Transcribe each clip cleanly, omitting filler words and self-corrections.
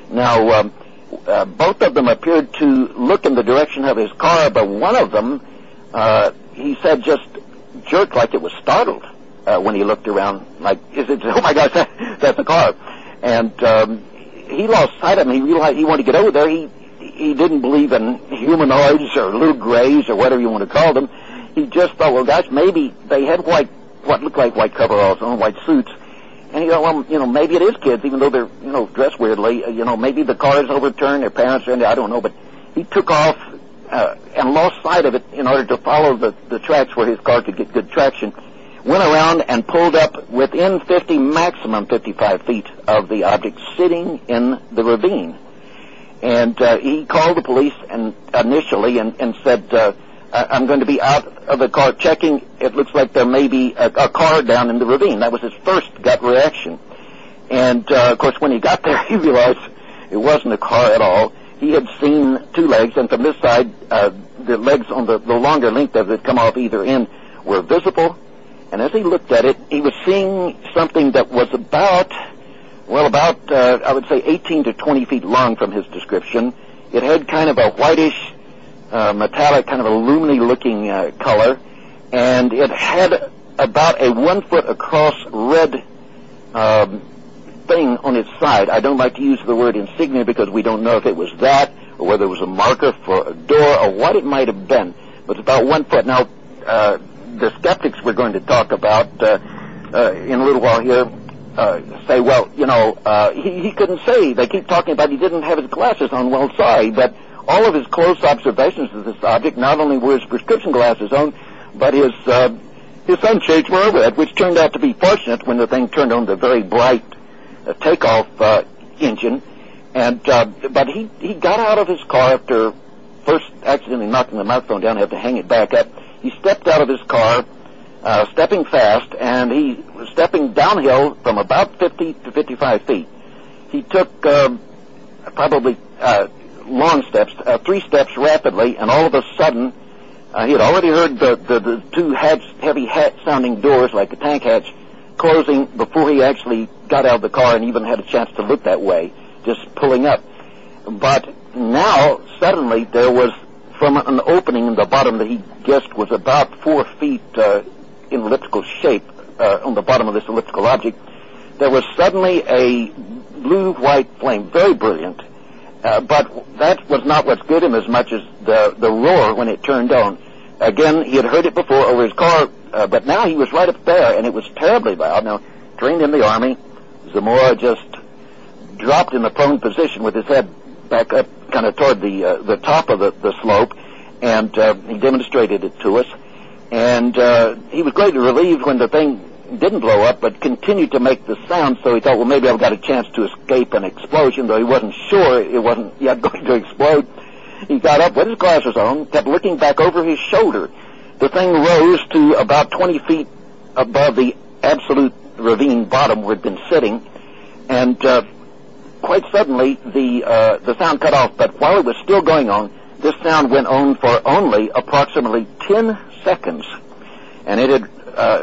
Now, both of them appeared to look in the direction of his car, but one of them, he said, just jerked like it was startled when he looked around, like, oh my gosh, that's a car. And he lost sight of him. He realized he wanted to get over there. He didn't believe in humanoids or little grays or whatever you want to call them. He just thought, well, gosh, maybe they had what looked like white coveralls on, white suits. And he thought, well, maybe it is kids, even though they're, dressed weirdly. Maybe the car is overturned, their parents are in there, I don't know. But he took off and lost sight of it in order to follow the tracks where his car could get good traction. Went around and pulled up within 50, maximum 55 feet of the object sitting in the ravine. And he called the police initially and said, I'm going to be out of the car checking. It looks like there may be a car down in the ravine. That was his first gut reaction. And, of course, when he got there, he realized it wasn't a car at all. He had seen two legs, and from this side, the legs on the longer length of it come off either end were visible. And as he looked at it, he was seeing something that was about, I would say 18 to 20 feet long from his description. It had kind of a whitish, metallic, kind of a luminy-looking color, and it had about a 1 foot across red thing on its side. I don't like to use the word insignia because we don't know if it was that or whether it was a marker for a door or what it might have been. But it's about 1 foot. Now, the skeptics we're going to talk about in a little while here say, well, he couldn't say. They keep talking about he didn't have his glasses on. Well, sorry, but all of his close observations of this object, not only were his prescription glasses on, but his sunshades were overhead, which turned out to be fortunate when the thing turned on the very bright takeoff engine. And but he got out of his car after first accidentally knocking the microphone down, had to hang it back up. He stepped out of his car, stepping fast, and he was stepping downhill from about 50 to 55 feet. He took probably long steps, 3 steps rapidly, and all of a sudden, he had already heard the two heavy hat-sounding doors, like a tank hatch, closing before he actually got out of the car and even had a chance to look that way, just pulling up. But now, suddenly, there was, from an opening in the bottom that he guessed was about 4 feet in elliptical shape on the bottom of this elliptical object, there was suddenly a blue-white flame, very brilliant. But that was not what scared him as much as the roar when it turned on. Again, he had heard it before over his car, but now he was right up there, and it was terribly loud. Now, trained in the Army, Zamora just dropped in the prone position with his head back up kind of toward the top of the slope, and he demonstrated it to us. And he was greatly relieved when the thing didn't blow up, but continued to make the sound, so he thought, well, maybe I've got a chance to escape an explosion, though he wasn't sure it wasn't yet going to explode. He got up with his glasses on, kept looking back over his shoulder. The thing rose to about 20 feet above the absolute ravine bottom where it had been sitting, and quite suddenly the sound cut off, but while it was still going on, this sound went on for only approximately 10 seconds, and it had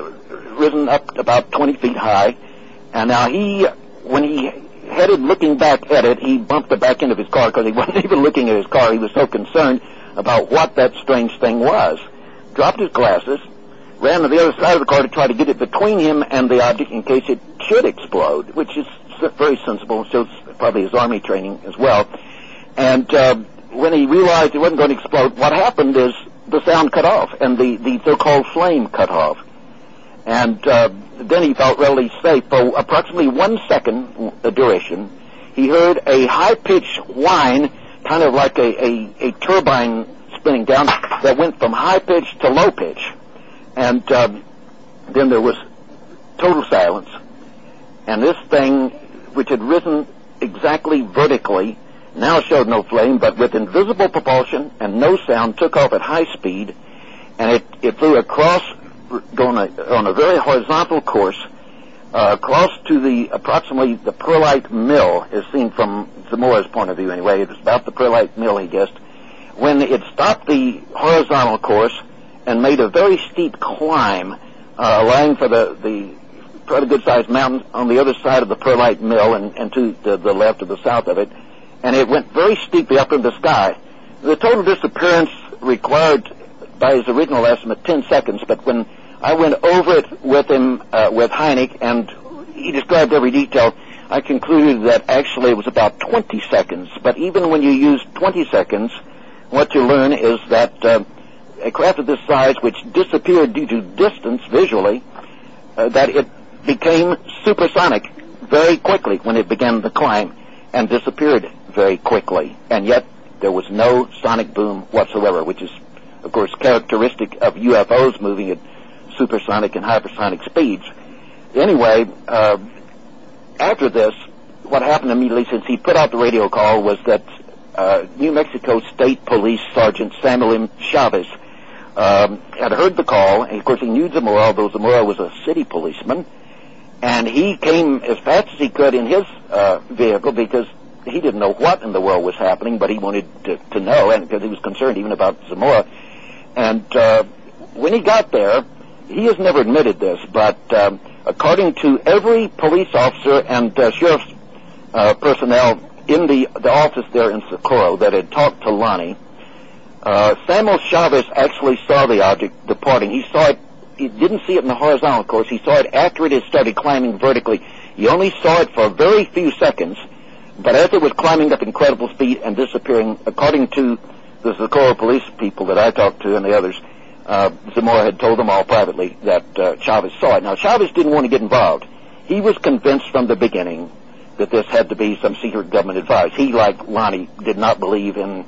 risen up about 20 feet high, and now when he headed looking back at it, he bumped the back end of his car because he wasn't even looking at his car. He was so concerned about what that strange thing was. Dropped his glasses, ran to the other side of the car to try to get it between him and the object in case it should explode, which is very sensible, shows probably his Army training as well. And when he realized it wasn't going to explode, what happened is the sound cut off, and the so-called flame cut off. And then he felt really safe. For approximately 1 second duration, he heard a high-pitched whine, kind of like a turbine spinning down, that went from high pitch to low pitch. And then there was total silence. And this thing, which had risen exactly vertically, now showed no flame, but with invisible propulsion and no sound, took off at high speed, and it flew across, going on a very horizontal course, close to approximately the Perlite Mill, as seen from Zamora's point of view anyway. It was about the Perlite Mill, he guessed, when it stopped the horizontal course and made a very steep climb, lying for the pretty good-sized mountain on the other side of the Perlite Mill and to the left or the south of it. and it went very steeply up in the sky. The total disappearance required, by his original estimate, 10 seconds, but when I went over it with him, with Hynek, and he described every detail, I concluded that actually it was about 20 seconds. But even when you use 20 seconds, what you learn is that a craft of this size, which disappeared due to distance visually, that it became supersonic very quickly when it began to climb and disappeared very quickly. And yet there was no sonic boom whatsoever, which is, of course, characteristic of UFOs moving at supersonic and hypersonic speeds. Anyway, after this, what happened immediately, since he put out the radio call, was that New Mexico State Police Sergeant Samuel M. Chavez had heard the call, and of course he knew Zamora, although Zamora was a city policeman, and he came as fast as he could in his vehicle because he didn't know what in the world was happening, but he wanted to know, and because he was concerned even about Zamora. And when he got there, he has never admitted this, but according to every police officer and sheriff's personnel in the office there in Socorro that had talked to Lonnie, Samuel Chavez actually saw the object departing. He saw it. He didn't see it in the horizontal course. He saw it after it had started climbing vertically. He only saw it for a very few seconds, but as it was climbing up incredible speed and disappearing, according to the Socorro police people that I talked to and the others, Zamora had told them all privately that Chavez saw it. Now, Chavez didn't want to get involved. He was convinced from the beginning that this had to be some secret government advice. He, like Lonnie, did not believe in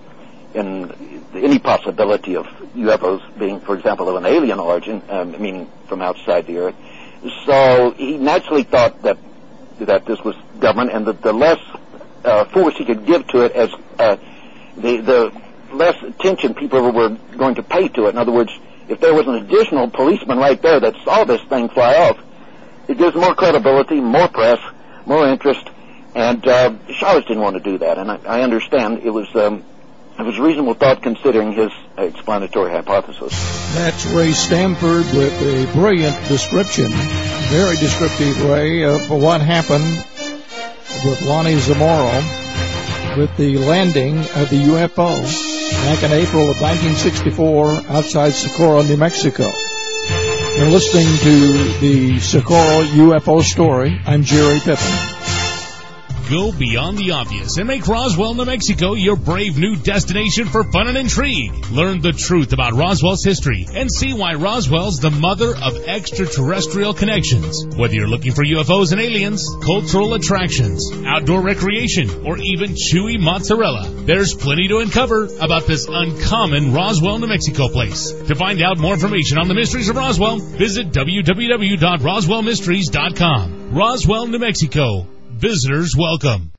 any possibility of UFOs being, for example, of an alien origin, meaning from outside the Earth. So he naturally thought that this was government, and that the less force he could give to it, as the less attention people were going to pay to it. In other words, if there was an additional policeman right there that saw this thing fly off, it gives more credibility, more press, more interest, and Chavez didn't want to do that, and I understand it was reasonable thought considering his explanatory hypothesis. That's Ray Stamford with a brilliant description, very descriptive, Ray, of what happened with Lonnie Zamora with the landing of the UFO back in April of 1964 outside Socorro, New Mexico. You're listening to the Socorro UFO story. I'm Jerry Pippin. Go beyond the obvious and make Roswell, New Mexico your brave new destination for fun and intrigue. Learn the truth about Roswell's history and see why Roswell's the mother of extraterrestrial connections. Whether you're looking for UFOs and aliens, cultural attractions, outdoor recreation, or even chewy mozzarella, there's plenty to uncover about this uncommon Roswell, New Mexico place. To find out more information on the mysteries of Roswell, visit www.roswellmysteries.com. Roswell, New Mexico. Visitors welcome.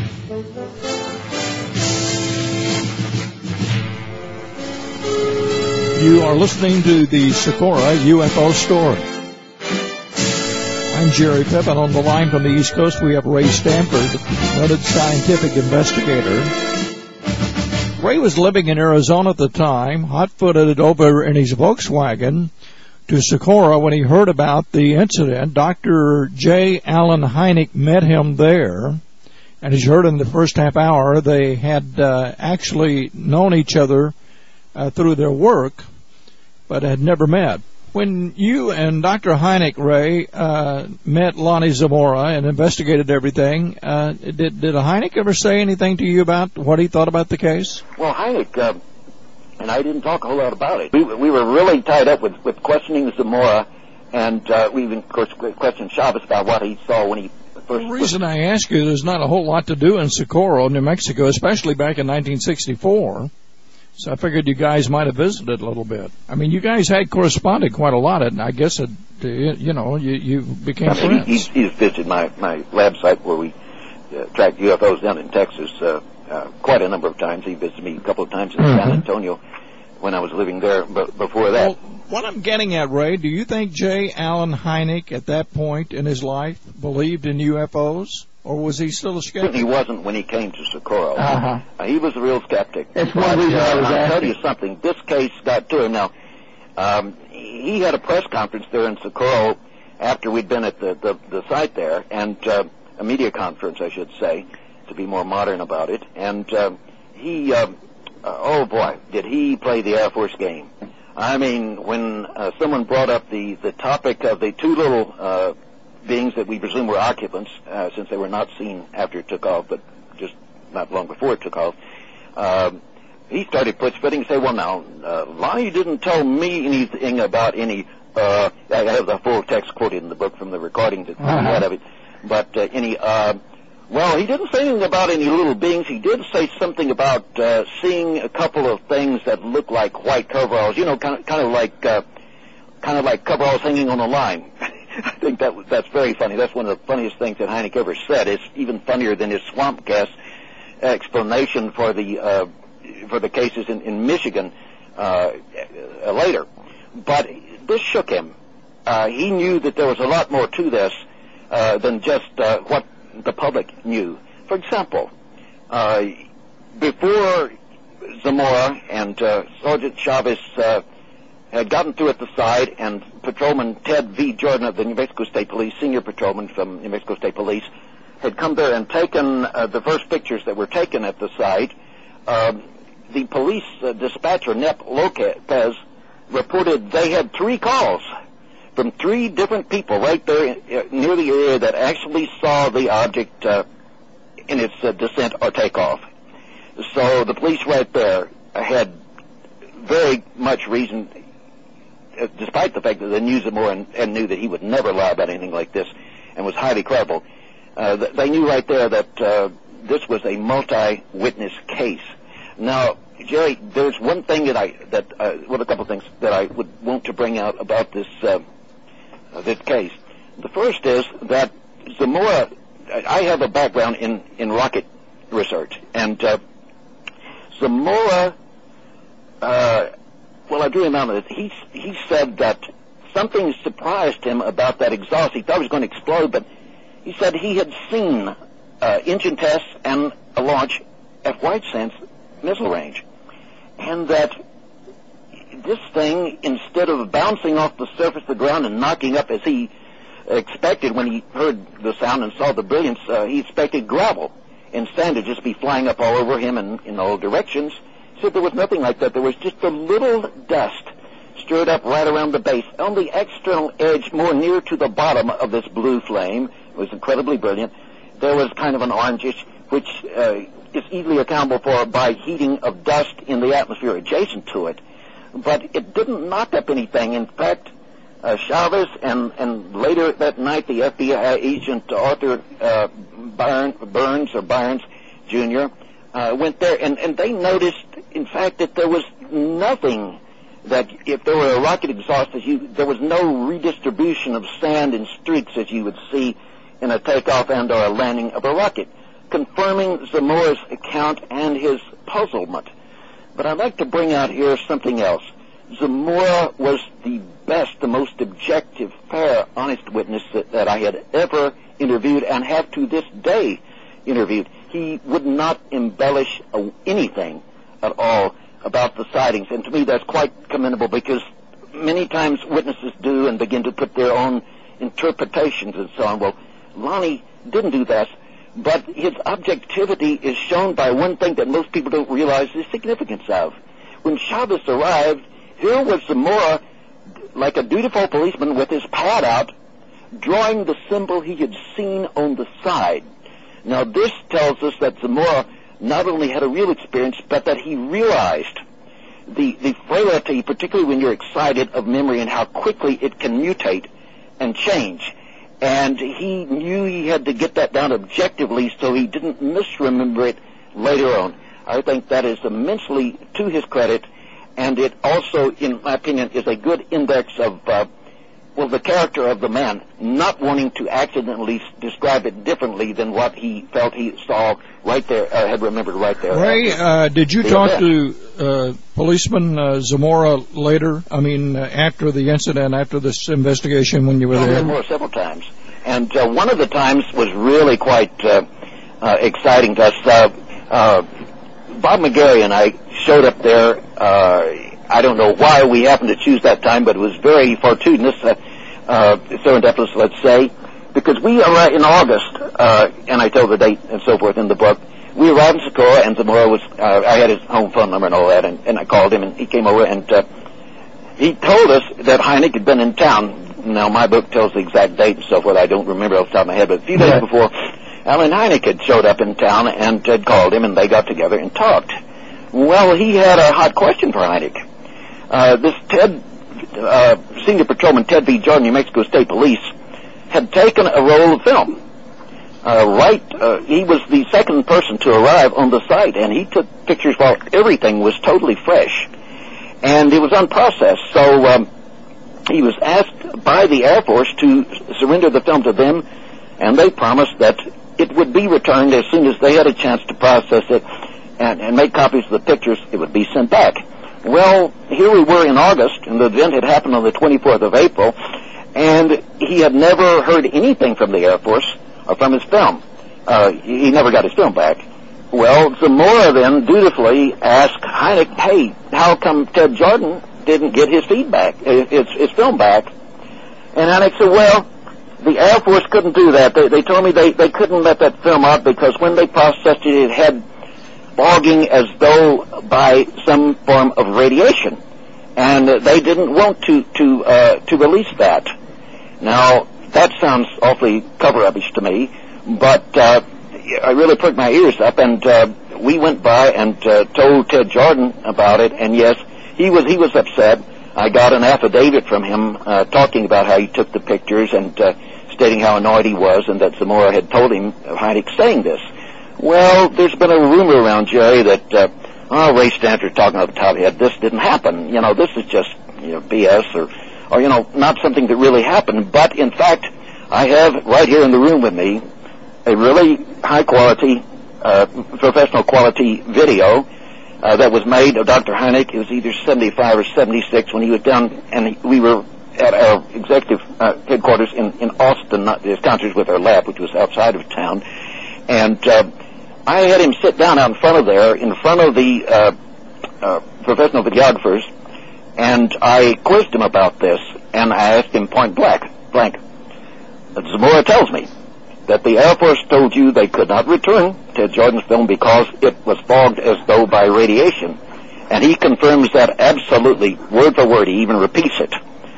You are listening to the Socorro UFO story. I'm Jerry Pippin. On the line from the East Coast, we have Ray Stamford, noted scientific investigator. Ray was living in Arizona at the time, hot-footed over in his Volkswagen to Socorro when he heard about the incident. Dr. J. Allen Hynek met him there, and as you heard in the first half hour, they had actually known each other through their work, but had never met. When you and Dr. Hynek, Ray, met Lonnie Zamora and investigated everything, did Hynek ever say anything to you about what he thought about the case? Well, Hynek and I didn't talk a whole lot about it. We were really tied up with questioning Zamora, and we even, of course, questioned Chavez about what he saw when he first... The reason I ask you, there's not a whole lot to do in Socorro, New Mexico, especially back in 1964, so I figured you guys might have visited a little bit. I mean, you guys had corresponded quite a lot, and I guess, you became friends. He's visited my lab site where we tracked UFOs down in Texas quite a number of times. He visited me a couple of times in San Antonio when I was living there, but before that. Well, what I'm getting at, Ray, do you think J. Allen Hynek at that point in his life believed in UFOs, or was he still a skeptic? He wasn't when he came to Socorro. He was a real skeptic. That's one reason I was asking. I'll tell you something. This case got to him. Now, he had a press conference there in Socorro after we'd been at the site there, and a media conference, I should say. to be more modern about it. And he, oh boy, did he play the Air Force game. I mean, when someone brought up the topic of the two little beings that we presume were occupants, since they were not seen after it took off, but just not long before it took off, he started spitting and say, well, now, Lonnie didn't tell me anything about any, I have the full text quoted in the book from the recording that we had of it, but well, he didn't say anything about any little beings. He did say something about seeing a couple of things that looked like white coveralls, kind of like coveralls hanging on a line. I think that's very funny. That's one of the funniest things that Hynek ever said. It's even funnier than his swamp gas explanation for the cases in Michigan later. But this shook him. He knew that there was a lot more to this than just what the public knew. For example, before Zamora and Sergeant Chavez had gotten through at the side, and Patrolman Ted V. Jordan of the New Mexico State Police, senior patrolman from New Mexico State Police, had come there and taken the first pictures that were taken at the site, the police dispatcher, Nep Lopez, reported they had 3 calls from 3 different people right there near the area that actually saw the object in its descent or takeoff. So the police right there had very much reason, despite the fact that they knew Zamora and knew that he would never lie about anything like this and was highly credible, they knew right there that this was a multi-witness case. Now, Jerry, there's one thing a couple of things that I would want to bring out about this case. The first is that Zamora, I have a background in rocket research, and Zamora, well, I drew him out of it. He said that something surprised him about that exhaust. He thought it was going to explode, but he said he had seen engine tests and a launch at White Sands Missile Range, and that this thing, instead of bouncing off the surface of the ground and knocking up as he expected when he heard the sound and saw the brilliance, he expected gravel and sand to just be flying up all over him and in all directions. He said there was nothing like that. There was just a little dust stirred up right around the base. On the external edge, more near to the bottom of this blue flame, it was incredibly brilliant, there was kind of an orangish, which is easily accountable for by heating of dust in the atmosphere adjacent to it. But it didn't knock up anything. In fact, Chavez and later that night the FBI agent Arthur Burns Jr. Went there, and they noticed, in fact, that there was nothing, that if there were a rocket exhaust, there was no redistribution of sand and streaks as you would see in a takeoff and or a landing of a rocket, confirming Zamora's account and his puzzlement. But I'd like to bring out here something else. Zamora was the best, the most objective, fair, honest witness that I had ever interviewed and have to this day interviewed. He would not embellish anything at all about the sightings, and to me that's quite commendable, because many times witnesses do and begin to put their own interpretations and so on. Well, Lonnie didn't do that, but his objectivity is shown by one thing that most people don't realize the significance of. When Chavez arrived, here was Zamora, like a dutiful policeman with his pad out, drawing the symbol he had seen on the side. Now, this tells us that Zamora not only had a real experience, but that he realized the frailty, particularly when you're excited, of memory and how quickly it can mutate and change. And he knew he had to get that down objectively so he didn't misremember it later on. I think that is immensely to his credit, and it also, in my opinion, is a good index of, the character of the man, not wanting to accidentally describe it differently than what he felt he saw right there, had remembered right there. Ray, did you talk to Policeman Zamora later? I mean, after the incident, after this investigation, when you were there? More several times. And one of the times was really quite exciting to us. Bob McGarry and I showed up there. I don't know why we happened to choose that time, but it was very fortuitous, serendipitous, let's say. because we arrived in August, and I tell the date and so forth in the book. We arrived in Socorro, and Zamora was, I had his home phone number and all that, and I called him, and he came over, and he told us that Hynek had been in town. Now, my book tells the exact date and so forth. I don't remember off the top of my head, but a few days before, Alan Hynek had showed up in town and had called him, and they got together and talked. Well, he had a hot question for Hynek. This Senior Patrolman Ted V. Jordan, New Mexico State Police, had taken a roll of film. He was the second person to arrive on the site, and he took pictures while everything was totally fresh. And it was unprocessed, so he was asked by the Air Force to surrender the film to them, and they promised that it would be returned as soon as they had a chance to process it and make copies of the pictures. It would be sent back. Well, here we were in August, and the event had happened on the 24th of April, and he had never heard anything from the Air Force or from his film. He never got his film back. Well, Zamora then dutifully asked Hynek, hey, how come Ted Jordan didn't get his feedback, his film back? And Hynek said, well, the Air Force couldn't do that. They told me they couldn't let that film out because when they processed it, it had fogging as though by some form of radiation, and they didn't want to release that. Now, that sounds awfully cover-uppish to me, but I really pricked my ears up, and we went by and told Ted Jordan about it, and yes, he was upset. I got an affidavit from him talking about how he took the pictures and stating how annoyed he was and that Zamora had told him of Hynek saying this. Well, there's been a rumor around, Jerry, that Ray Stanford talking off the top of his head, this didn't happen. You know, this is just BS or not something that really happened. But in fact, I have right here in the room with me a really high-quality, professional quality video that was made of Dr. Hynek. It was either 75 or 76 when he was down, and we were at our executive headquarters in Austin, his concerts with our lab, which was outside of town. And I had him sit down out in front of the professional videographers, and I quizzed him about this, and I asked him point blank, Zamora tells me that the Air Force told you they could not return Ted Jordan's film because it was fogged as though by radiation. And he confirms that absolutely, word for word. He even repeats it.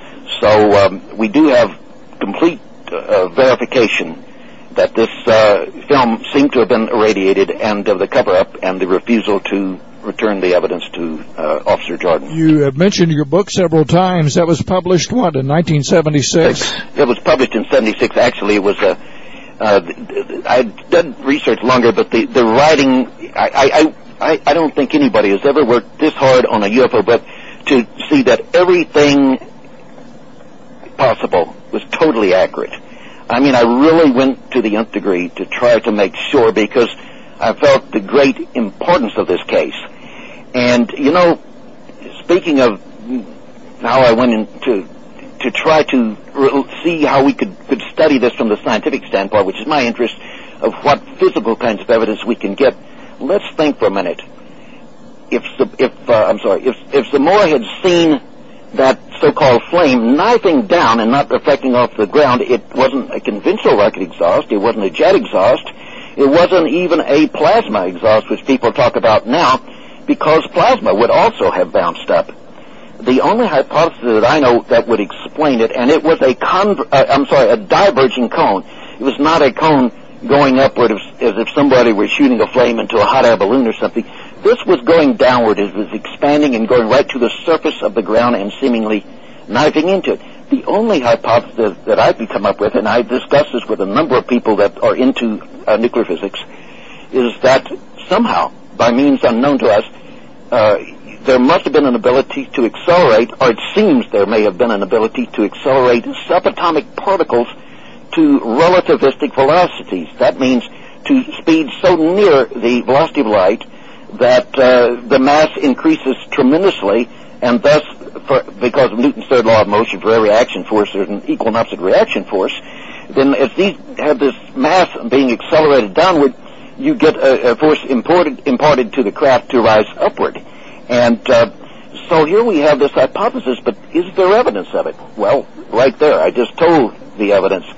So we do have complete verification that this film seemed to have been irradiated, and of the cover-up and the refusal to return the evidence to Officer Jordan. You have mentioned your book several times. That was published, what, in 1976? It was published in 76. Actually, it was I'd done research longer, but the writing, I don't think anybody has ever worked this hard on a UFO book to see that everything possible was totally accurate. I mean, I really went to the nth degree to try to make sure, because I felt the great importance of this case. And, speaking of how I went into to try to see how we could study this from the scientific standpoint, which is my interest, of what physical kinds of evidence we can get, let's think for a minute. If Zamora had seen that so-called flame knifing down and not reflecting off the ground, it wasn't a conventional rocket exhaust, it wasn't a jet exhaust, it wasn't even a plasma exhaust, which people talk about now, because plasma would also have bounced up. The only hypothesis that I know that would explain it, and it was a diverging cone. It was not a cone going upward as if somebody were shooting a flame into a hot air balloon or something. This was going downward. It was expanding and going right to the surface of the ground and seemingly knifing into it. The only hypothesis that I could come up with, and I discussed this with a number of people that are into nuclear physics, is that somehow, by means unknown to us, there must have been an ability to accelerate, or it seems there may have been an ability to accelerate subatomic particles to relativistic velocities. That means to speeds so near the velocity of light that the mass increases tremendously, and thus, because of Newton's third law of motion, for every action force there's an equal and opposite reaction force. Then if these have this mass being accelerated downward, you get a force imparted to the craft to rise upward. And so here we have this hypothesis, but is there evidence of it? Well, right there, I just told the evidence.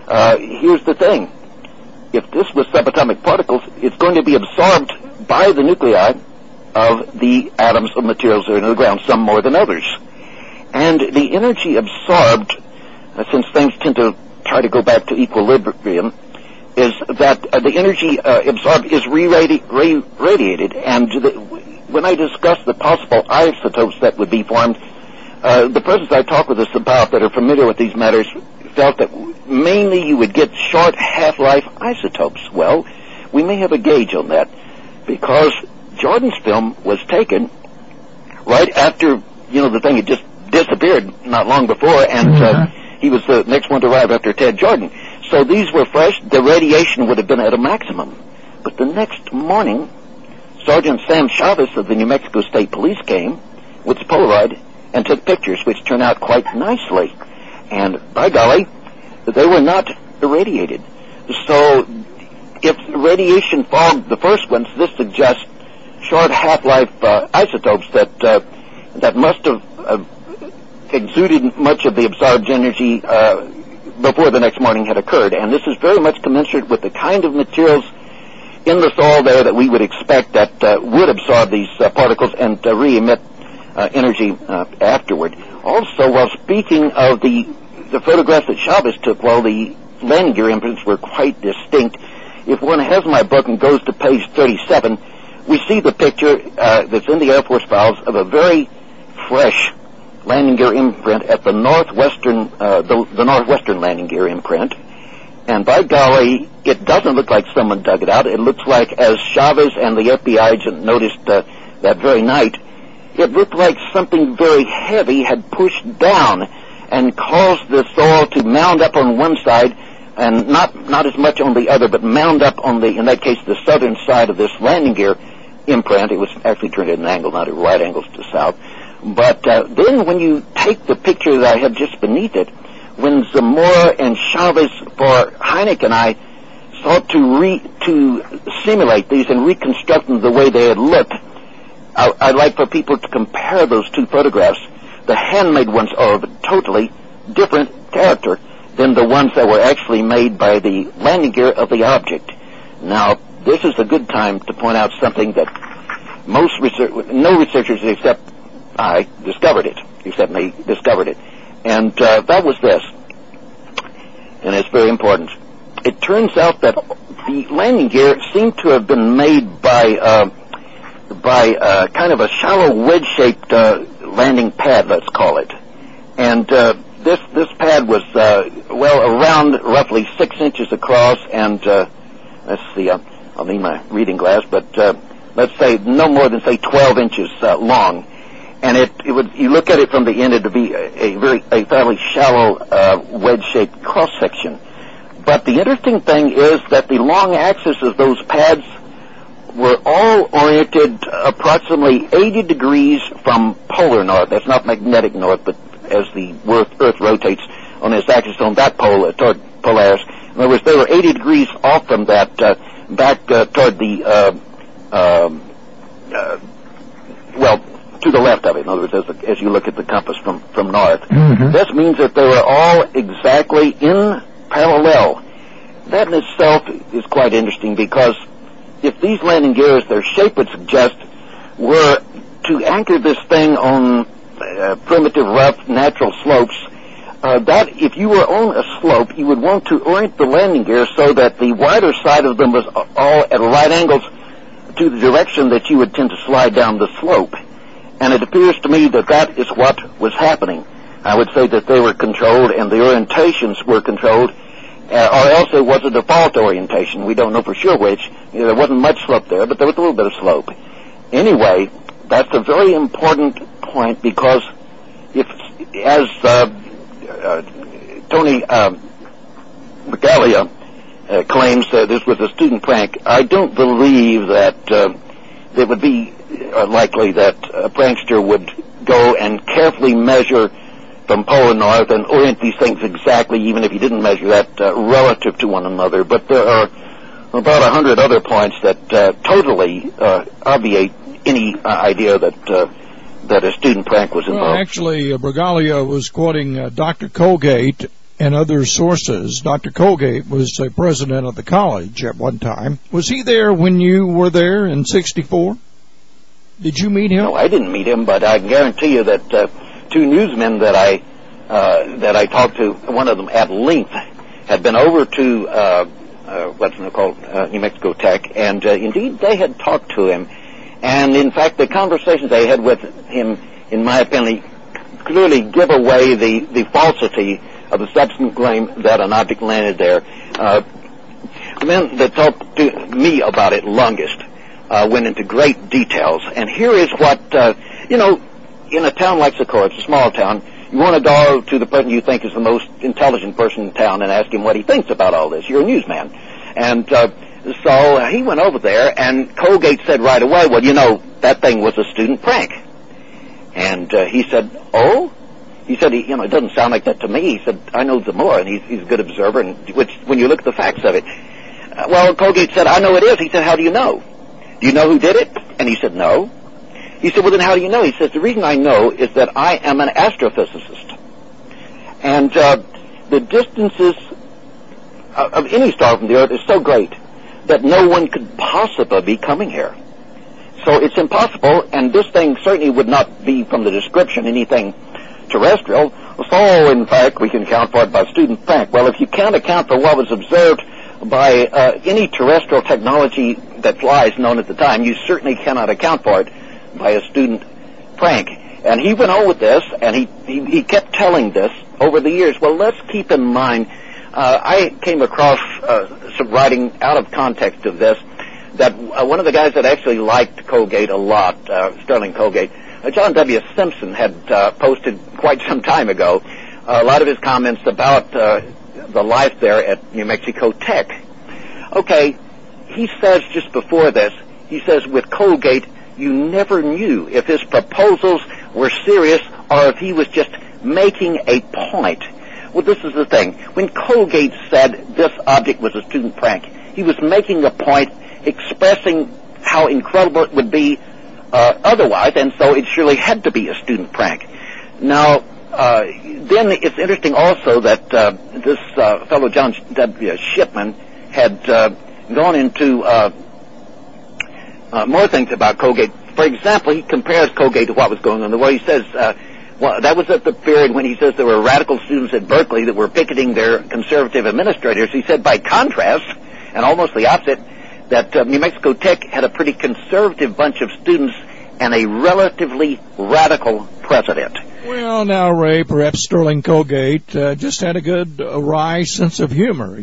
Here's the thing. If this was subatomic particles, it's going to be absorbed by the nuclei of the atoms of materials that are in the ground, some more than others. And the energy absorbed, since things tend to try to go back to equilibrium, is that the energy absorbed is radiated. And when I discuss the possible isotopes that would be formed, the persons I talk with us about that are familiar with these matters felt that mainly you would get short half-life isotopes. Well, we may have a gauge on that, because Jordan's film was taken right after, the thing had just disappeared not long before, and he was the next one to arrive after Ted Jordan. So these were fresh. The radiation would have been at a maximum. But the next morning, Sergeant Sam Chavez of the New Mexico State Police came with his Polaroid and took pictures, which turned out quite nicely. And by golly, they were not irradiated. So if radiation fogged the first ones, this suggests short half-life isotopes that must have exuded much of the absorbed energy before the next morning had occurred. And this is very much commensurate with the kind of materials in the soil there that we would expect that would absorb these particles and re-emit energy afterward. Also, while speaking of the photographs that Chavez took, while the landing gear imprints were quite distinct, if one has my book and goes to page 37, we see the picture that's in the Air Force files of a very fresh landing gear imprint at the northwestern landing gear imprint. And by golly, it doesn't look like someone dug it out. It looks like, as Chavez and the FBI agent noticed that very night, it looked like something very heavy had pushed down and caused the soil to mound up on one side and not as much on the other, but mound up on in that case, the southern side of this landing gear imprint. It was actually turned at an angle, not at right angles to south. But then when you take the picture that I have just beneath it, when Zamora and Chavez for Hynek and I sought to simulate these and reconstruct them the way they had looked, I'd like for people to compare those two photographs. The handmade ones are of a totally different character than the ones that were actually made by the landing gear of the object. Now, this is a good time to point out something that no researchers except I discovered it, except me discovered it. And that was this, and it's very important. It turns out that the landing gear seemed to have been made by kind of a shallow wedge-shaped landing pad, let's call it. And this pad was around roughly 6 inches across, and let's see, I'll need my reading glass, but let's say no more than 12 inches long. And you look at it from the end, it would be a fairly shallow wedge-shaped cross-section. But the interesting thing is that the long axis of those pads were all oriented approximately 80 degrees from polar north. That's not magnetic north, but as the Earth rotates on its axis on that pole toward Polaris. In other words, they were 80 degrees off from that, back toward the to the left of it. In other words, as you look at the compass from north. Mm-hmm. This means that they were all exactly in parallel. That in itself is quite interesting, because if these landing gears, their shape would suggest, were to anchor this thing on primitive, rough, natural slopes, that if you were on a slope, you would want to orient the landing gear so that the wider side of them was all at right angles to the direction that you would tend to slide down the slope. And it appears to me that that is what was happening. I would say that they were controlled and the orientations were controlled, or else it was a default orientation. We don't know for sure which. There wasn't much slope there, but there was a little bit of slope. Anyway, that's a very important point, because if, as Tony Bragalia claims this was a student prank, I don't believe that it would be likely that a prankster would go and carefully measure from polar north and orient these things exactly, even if he didn't measure that relative to one another. But there are about 100 other points that totally obviate any idea that a student prank was involved. Well, actually, Bragalia was quoting Dr. Colgate and other sources, Dr. Colgate was a president of the college at one time. Was he there when you were there in 64? Did you meet him? No, I didn't meet him, but I can guarantee you that two newsmen that I talked to, one of them at length, had been over to what's it called, New Mexico Tech, and indeed they had talked to him. And in fact, the conversations they had with him, in my opinion, clearly give away the falsity of the subsequent claim that an object landed there. The men that talked to me about it longest went into great details. And here is what, in a town like Socorro, it's a small town, you want to go to the person you think is the most intelligent person in town and ask him what he thinks about all this. You're a newsman. And so he went over there, and Colgate said right away, well, that thing was a student prank. And he said, oh? He said, it doesn't sound like that to me. He said, I know some more, and he's a good observer, and which, when you look at the facts of it. Well, Colgate said, I know it is. He said, how do you know? Do you know who did it? And he said, no. He said, well, then how do you know? He says, the reason I know is that I am an astrophysicist. And the distances of any star from the Earth is so great that no one could possibly be coming here. So it's impossible, and this thing certainly would not be, from the description, anything terrestrial. So, in fact, we can account for it by student prank. Well, if you can't account for what was observed by any terrestrial technology that flies known at the time, you certainly cannot account for it by a student prank. And he went on with this, and he kept telling this over the years. Well, let's keep in mind, I came across some writing out of context of this, that one of the guys that actually liked Colgate a lot, Sterling Colgate, John W. Simpson, had posted quite some time ago a lot of his comments about the life there at New Mexico Tech. Okay, he says just before this, he says, with Colgate, you never knew if his proposals were serious or if he was just making a point. Well, this is the thing. When Colgate said this object was a student prank, he was making a point, expressing how incredible it would be otherwise, and so it surely had to be a student prank. Now, then it's interesting also that this fellow John W. Shipman had gone into more things about Colgate. For example, he compares Colgate to what was going on in the world. He says, well, that was at the period when he says there were radical students at Berkeley that were picketing their conservative administrators. He said, by contrast, and almost the opposite, that New Mexico Tech had a pretty conservative bunch of students and a relatively radical president. Well, now, Ray, perhaps Sterling Colgate just had a good, wry sense of humor.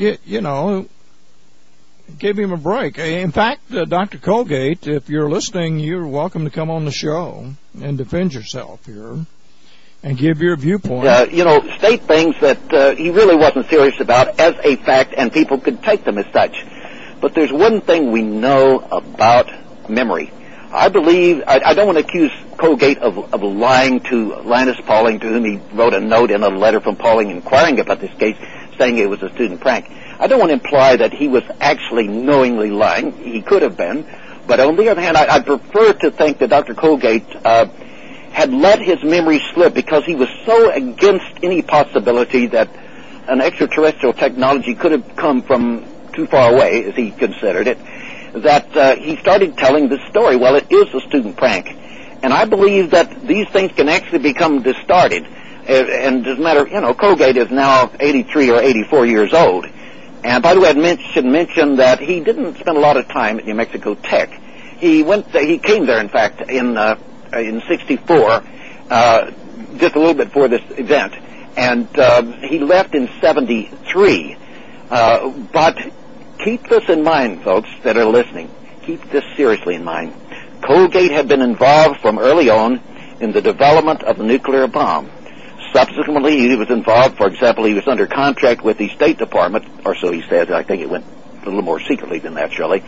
Give him a break. In fact, Dr. Colgate, if you're listening, you're welcome to come on the show and defend yourself here and give your viewpoint. State things that he really wasn't serious about as a fact, and people could take them as such. But there's one thing we know about memory. I believe, I don't want to accuse Colgate of lying to Linus Pauling, to whom he wrote a note in a letter from Pauling inquiring about this case, saying it was a student prank. I don't want to imply that he was actually knowingly lying. He could have been. But on the other hand, I prefer to think that Dr. Colgate had let his memory slip because he was so against any possibility that an extraterrestrial technology could have come from too far away, as he considered it, that he started telling this story. Well, it is a student prank. And I believe that these things can actually become distorted. And it doesn't matter, Colgate is now 83 or 84 years old. And by the way, I should mention that he didn't spend a lot of time at New Mexico Tech. He came there, in fact, in 64, just a little bit before this event. And he left in 73. But keep this in mind, folks that are listening. Keep this seriously in mind. Colgate had been involved from early on in the development of the nuclear bomb. Subsequently, he was involved, for example, he was under contract with the State Department, or so he said. I think it went a little more secretly than that, surely,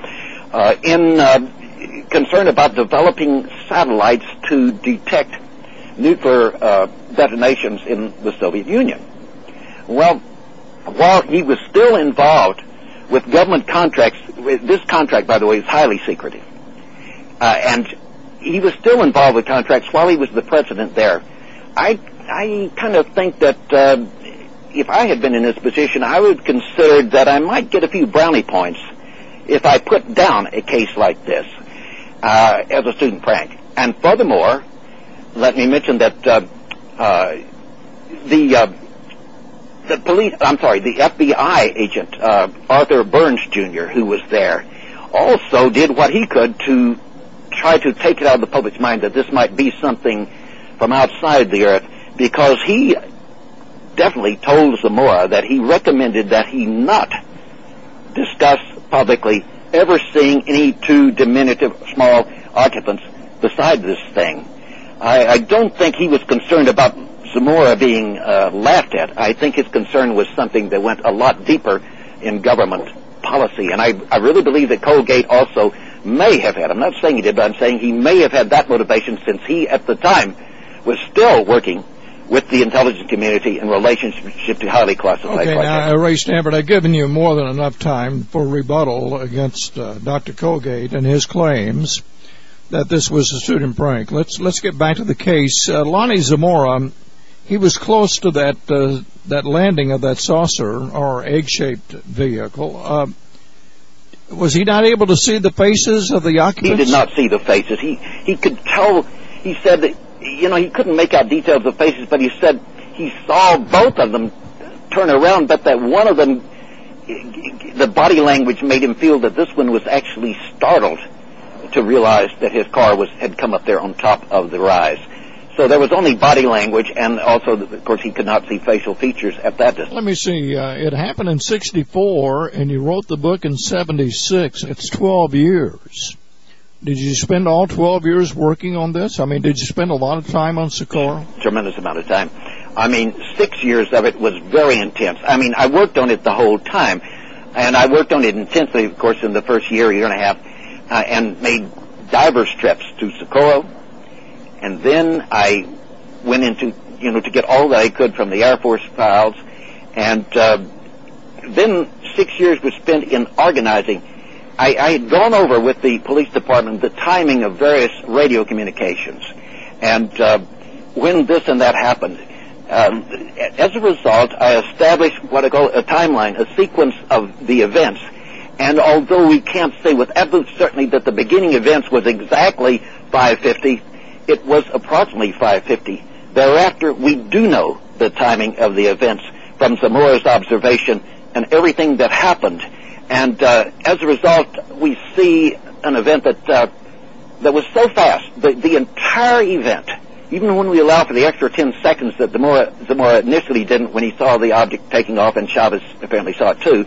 in concern about developing satellites to detect nuclear detonations in the Soviet Union. Well, while he was still involved with government contracts, this contract, by the way, is highly secretive, and he was still involved with contracts while he was the president there. I kind of think that if I had been in this position, I would consider that I might get a few brownie points if I put down a case like this as a student prank. And furthermore, let me mention that the FBI agent, Arthur Burns Jr., who was there, also did what he could to try to take it out of the public's mind that this might be something from outside the earth, because he definitely told Zamora that he recommended that he not discuss publicly ever seeing any two diminutive small occupants beside this thing. I don't think he was concerned about Zamora being laughed at. I think his concern was something that went a lot deeper in government policy. And I really believe that Colgate also may have had, I'm not saying he did, but I'm saying he may have had that motivation, since he at the time was still working with the intelligence community in relationship to highly classified projects. Now, Ray Stanford, I've given you more than enough time for rebuttal against Dr. Colgate and his claims that this was a student prank. Let's get back to the case. Lonnie Zamora, he was close to that landing of that saucer or egg-shaped vehicle. Was he not able to see the faces of the occupants? He did not see the faces. He could tell. He said that, he couldn't make out details of the faces, but he said he saw both of them turn around, but that one of them, the body language made him feel that this one was actually startled to realize that his car had come up there on top of the rise. So there was only body language, and also, of course, he could not see facial features at that distance. Let me see. It happened in 1964, and you wrote the book in 1976. It's 12 years. Did you spend all 12 years working on this? I mean, did you spend a lot of time on Socorro? Tremendous amount of time. 6 years of it was very intense. I worked on it the whole time, and I worked on it intensely, of course, in the first year and a half, and made divers trips to Socorro. And then I went into, to get all that I could from the Air Force files. And then 6 years was spent in organizing. I had gone over with the police department the timing of various radio communications. And when this and that happened, as a result, I established what I call a timeline, a sequence of the events. And although we can't say with absolute certainty that the beginning events was exactly 5:50, it was approximately 5:50. Thereafter, we do know the timing of the events from Zamora's observation and everything that happened. And as a result, we see an event that was so fast. The entire event, even when we allow for the extra 10 seconds that Zamora initially didn't when he saw the object taking off, and Chavez apparently saw it too,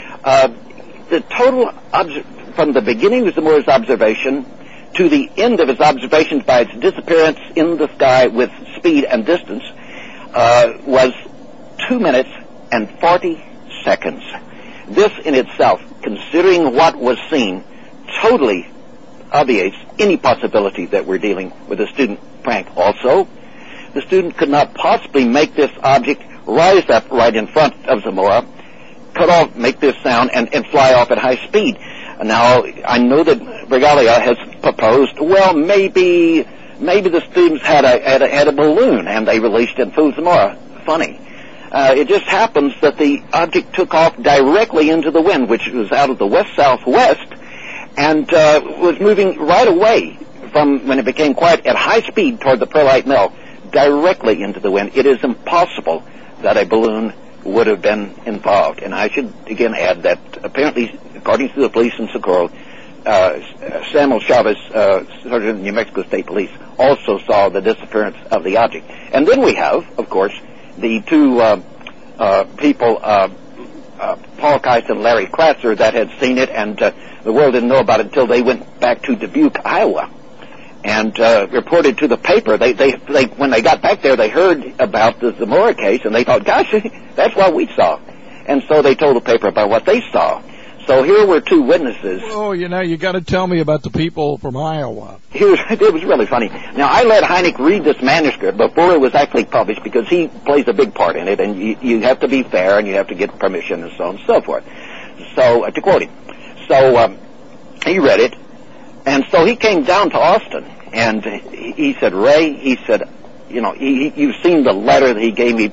the total, from the beginning of Zamora's observation to the end of his observations by its disappearance in the sky with speed and distance, was 2 minutes and 40 seconds. This in itself, considering what was seen, totally obviates any possibility that we're dealing with a student prank. Also, the student could not possibly make this object rise up right in front of Zamora, cut off, make this sound, and fly off at high speed. Now, I know that Bragalia has proposed, well, maybe the students had a balloon and they released it and fooled Zamora. Funny. It just happens that the object took off directly into the wind, which was out of the west-southwest, and was moving right away from when it became quiet at high speed toward the Perlite Mill, directly into the wind. It is impossible that a balloon would have been involved. And I should again add that apparently, according to the police in Socorro, Samuel Chavez, Sergeant of the New Mexico State Police, also saw the disappearance of the object. And then we have, of course, the two people, Paul Keiss and Larry Kratzer, that had seen it, and the world didn't know about it until they went back to Dubuque, Iowa, and reported to the paper. They when they got back there, they heard about the Zamora case, and they thought, gosh, that's what we saw. And so they told the paper about what they saw. So here were two witnesses. Oh, you got to tell me about the people from Iowa. It was really funny. Now, I let Hynek read this manuscript before it was actually published because he plays a big part in it, and you have to be fair, and you have to get permission, and so on and so forth. So, to quote him. So, he read it, and so he came down to Austin, and he said, Ray, he said, you've seen the letter that he gave me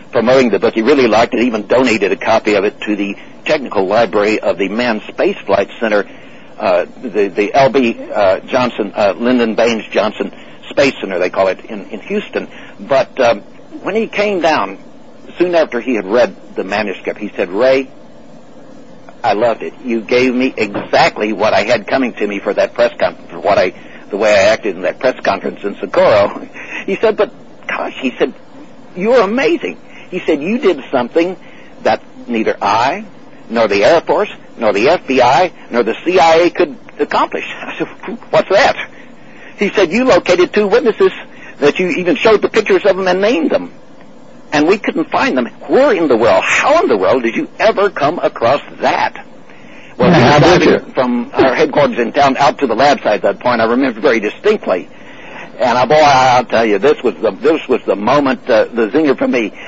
promoting the book. He really liked it, even donated a copy of it to the technical library of the Manned Space Flight Center, the L.B. Johnson, Lyndon Baines Johnson Space Center, they call it, in Houston. But when he came down, soon after he had read the manuscript, he said, "Ray, I loved it. You gave me exactly what I had coming to me for that press conference, for the way I acted in that press conference in Socorro." He said, "But gosh," he said, "you're amazing." He said, "You did something that neither I, nor the Air Force, nor the FBI, nor the CIA could accomplish." I said, "What's that?" He said, "You located 2 witnesses that you even showed the pictures of them and named them. And we couldn't find them. Where in the world, how in the world did you ever come across that?" Well, how did you? From our headquarters in town out to the lab site at that point, I remember very distinctly. And boy, I'll tell you, this was the moment, the zinger for me.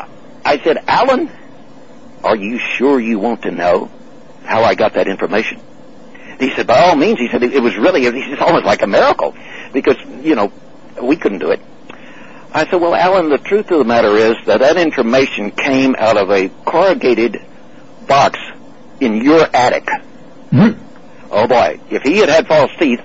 I said, "Alan, are you sure you want to know how I got that information?" He said, "By all means." He said, "It was really, it's almost like a miracle because, we couldn't do it." I said, "Well, Alan, the truth of the matter is that information came out of a corrugated box in your attic." Mm-hmm. Oh, boy. If he had false teeth,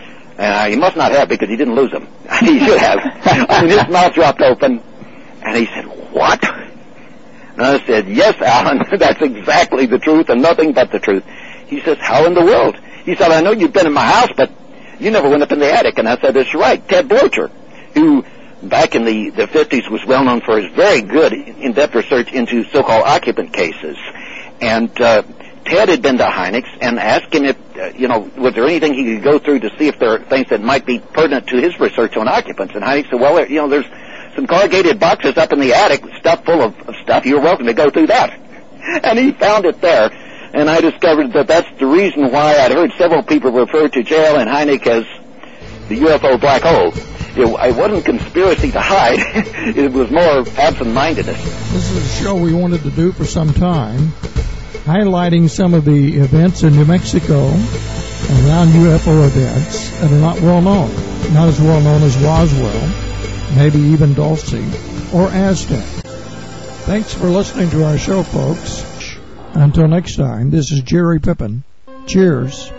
he must not have because he didn't lose them. He should have. I mean, his mouth dropped open, and he said, "What?" And I said, "Yes, Alan, that's exactly the truth and nothing but the truth." He says, "How in the world?" He said, "I know you've been in my house, but you never went up in the attic." And I said, "That's right. Ted Blocher, who back in the 50s was well known for his very good in-depth research into so-called occupant cases. And Ted had been to Hynek's and asked him if, was there anything he could go through to see if there are things that might be pertinent to his research on occupants. And Hynek said, "Well, there's some corrugated boxes up in the attic stuffed full of stuff. You're welcome to go through that." And he found it there. And I discovered that that's the reason why I'd heard several people refer to J.L. and Hynek as the UFO black hole. It wasn't conspiracy to hide. It was more absent-mindedness. This is a show we wanted to do for some time, highlighting some of the events in New Mexico around UFO events that are not well known. Not as well known as Roswell, maybe even Dulce, or Aztec. Thanks for listening to our show, folks. Until next time, this is Jerry Pippin. Cheers.